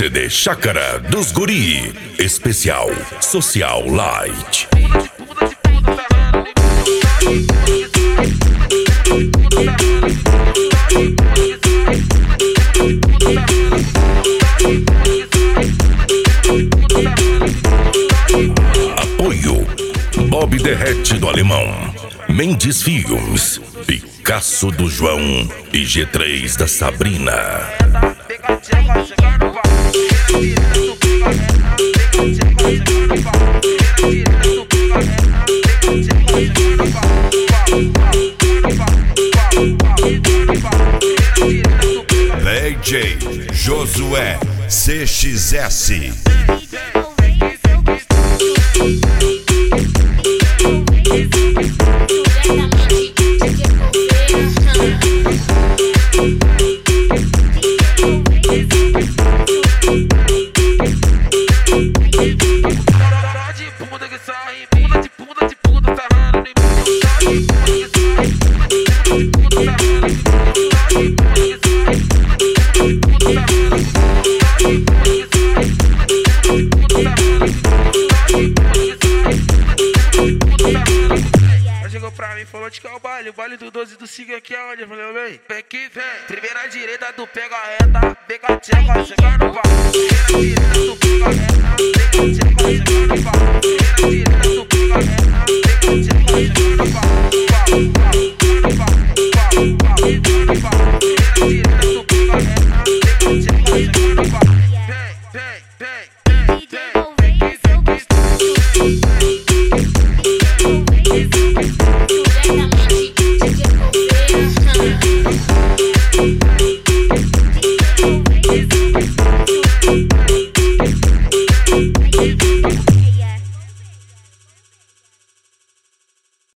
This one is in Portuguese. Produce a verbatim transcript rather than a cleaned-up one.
C D Chácara dos Guri, especial Social Light. Apoio Bob Derrete do Alemão, Mendes Filmes, Picasso do João e G três da Sabrina. D J Josué C X S. Chegou pra mim, falou de que é o baile, o baile do doze do Siga aqui é onde? Eu falei, vem, vem que vem. Primeira direita do pega a reta, pega a tcheca, chega no pau. Primeira direita do pega a reta, pega a tcheca, chega no pau. Primeira direita do pega a reta.